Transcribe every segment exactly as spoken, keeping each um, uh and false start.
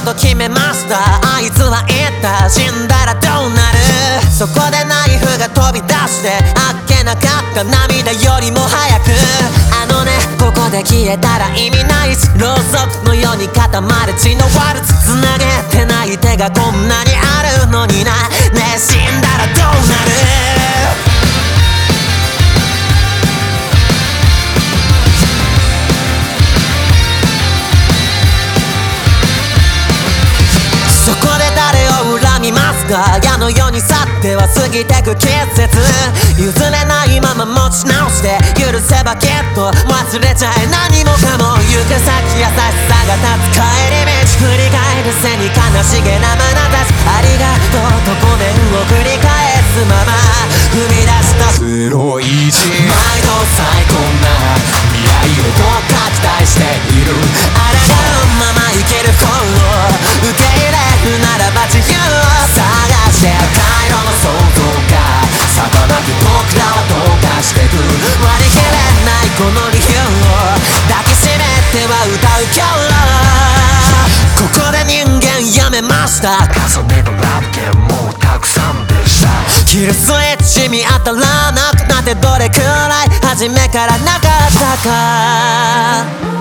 と決めました。あいつは言った、死んだらどうなる。そこでナイフが飛び出してあっけなかった涙よりも早く、あのねここで消えたら意味ないし、ろうそくのように固まる血のワルツ、つなげてない手がこんなにあるのにな。ねえ死んだらどうなる。そこで誰を恨みますか。矢のように去っては過ぎてく季節、譲れないまま持ち直して許せばきっと忘れちゃえ。何もかも行く先優しさが立つ帰り道、振り返る背に悲しげな眼差し、ありがとうとごめんを繰り返すまま踏み出したゼロイチ、毎度最高な未来をどうか期待している。あらがうまま生きる方を受け入れならば自由を探して赤色の想像がさばなく僕らはどうかしてく。割り切れないこの理由を抱きしめては歌う今日、ここで人間やめました。重ねのラブゲームもうたくさんでした。キルスイッチ見当たらなくなってどれくらい初めからなかったか。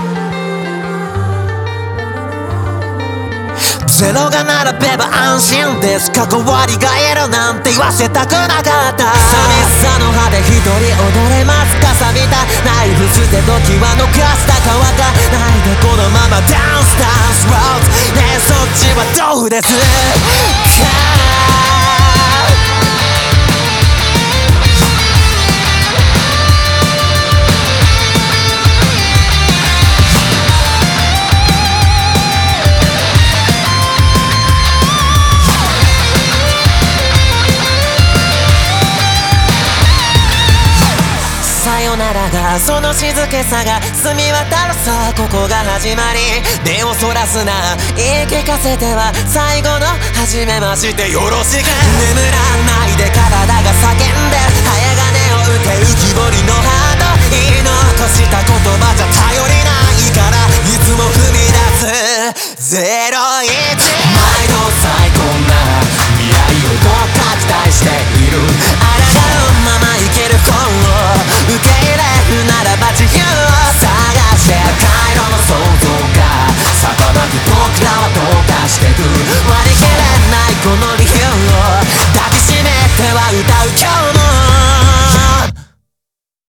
ゼロが並べば安心です。関わりがいるなんて言わせたくなかった。寂しさの葉で一人踊れますか。錆びたナイフ捨て時は逃したかわかないでこのままダンスダンスロード。ねえそっちはどうですか。さよならがその静けさが澄み渡るさ、ここが始まり。目をそらすな言い聞かせては最後の初めましてよろしく。眠らないで体が叫んで早金を打て浮き彫りのハート、言い残した言葉じゃ頼りないからいつも踏み出すゼロイチ、毎度